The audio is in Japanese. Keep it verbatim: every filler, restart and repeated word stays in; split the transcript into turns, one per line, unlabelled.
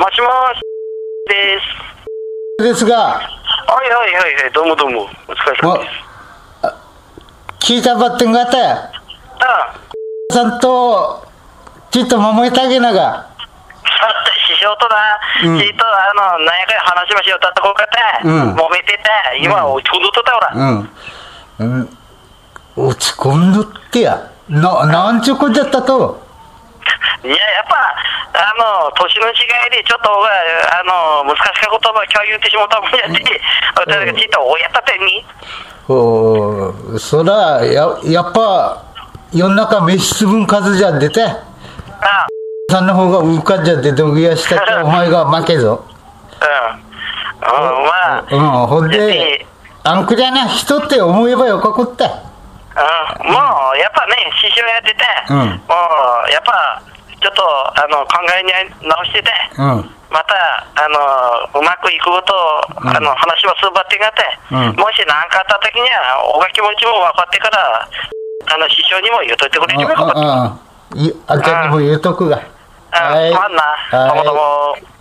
もしもしです。
ですが、
はいはいはいはい、どうもどうも、お疲れ様です。
聞いたばってんがあったや。
ああ。
さんと、ちょっと守りたげなが。
師匠とな、
うん、
ちょっとあの、なんやかん話しましょう、たったこうかって、うん、揉めてて、今、落ち込んどっとったおら。
うん。うん。落ち込んどってや。な、なんちゅうことだったと。
いや、やっぱ、あの、年の違いで、ちょっと、あの、難しか言葉を共有してしまったもんやって、私がちっと親ったってみ。
おー、そら、や、やっぱ、世の中飯粒ん数じゃ出て。ああ。さんの方が浮かんじゃって土下座したってお前が負けぞ。
うん。うん、まあ。
うん、ほんで、あんくりゃな、人って思えばよかこった。
うん、もう、やっぱね、師匠やってて、うん、もう、やっぱ、ちょっと、あの、考えに直してて、うん、また、あの、うまくいくことを、うん、あの、話はすばってがって、うん、もし何かあった時には、おが気持ちも分かってから、あの、師匠にも言うといてくれてもよかった。
あんたにも言うとくが。
はい。まあな、どうもどうも。